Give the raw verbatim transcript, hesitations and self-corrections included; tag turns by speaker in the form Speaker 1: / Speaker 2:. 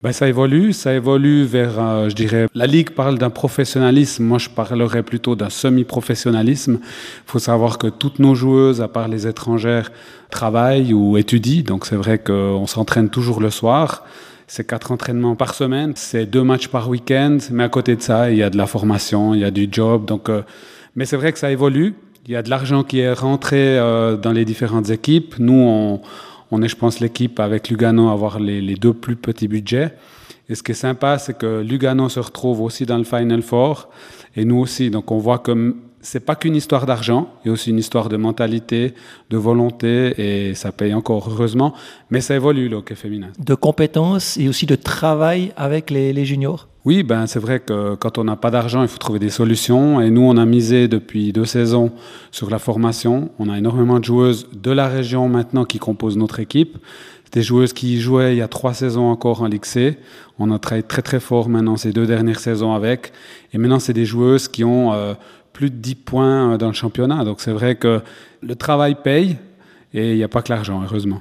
Speaker 1: Ben, ça évolue, ça évolue vers, euh, je dirais, la Ligue parle d'un professionnalisme, moi je parlerais plutôt d'un semi-professionnalisme. Il faut savoir que toutes nos joueuses, à part les étrangères, travaillent ou étudient, donc c'est vrai qu'on s'entraîne toujours le soir. C'est quatre entraînements par semaine, c'est deux matchs par week-end, mais à côté de ça, il y a de la formation, il y a du job, donc, euh, mais c'est vrai que ça évolue. Il y a de l'argent qui est rentré euh, dans les différentes équipes. Nous, on... On est, je pense, l'équipe avec Lugano à avoir les, les deux plus petits budgets. Et ce qui est sympa, c'est que Lugano se retrouve aussi dans le Final Four et nous aussi. Donc on voit que c'est pas qu'une histoire d'argent, il y a aussi une histoire de mentalité, de volonté et ça paye encore heureusement. Mais ça évolue le hockey féminin.
Speaker 2: De compétences et aussi de travail avec les, les juniors.
Speaker 1: Oui, ben c'est vrai que quand on n'a pas d'argent, il faut trouver des solutions. Et nous, on a misé depuis deux saisons sur la formation. On a énormément de joueuses de la région maintenant qui composent notre équipe. C'est des joueuses qui jouaient il y a trois saisons encore en Ligue C. On a travaillé très très fort maintenant ces deux dernières saisons avec. Et maintenant, c'est des joueuses qui ont euh, plus de dix points dans le championnat. Donc c'est vrai que le travail paye et il n'y a pas que l'argent, heureusement.